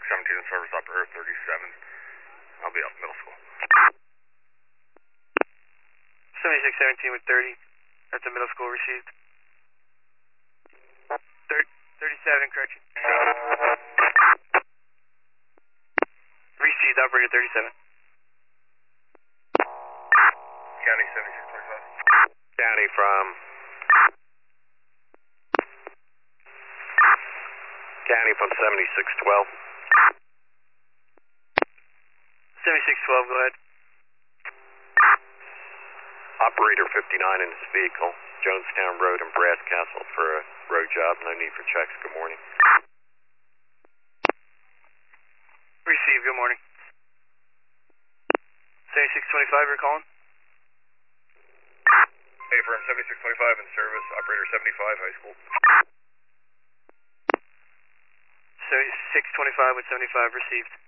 7617 service operator 37. I'll be up middle school. 7617 with 30. That's a middle school received. 37, correction. Received, operator 37. County 7625. County from 7612. 7612, go ahead. Operator 59 in his vehicle, Jonestown Road and Brass Castle for a road job. No need for checks. Good morning. Received, good morning. 7625, you're calling? Hey, firm 7625 in service, operator 75, high school. 7625 with 75 received.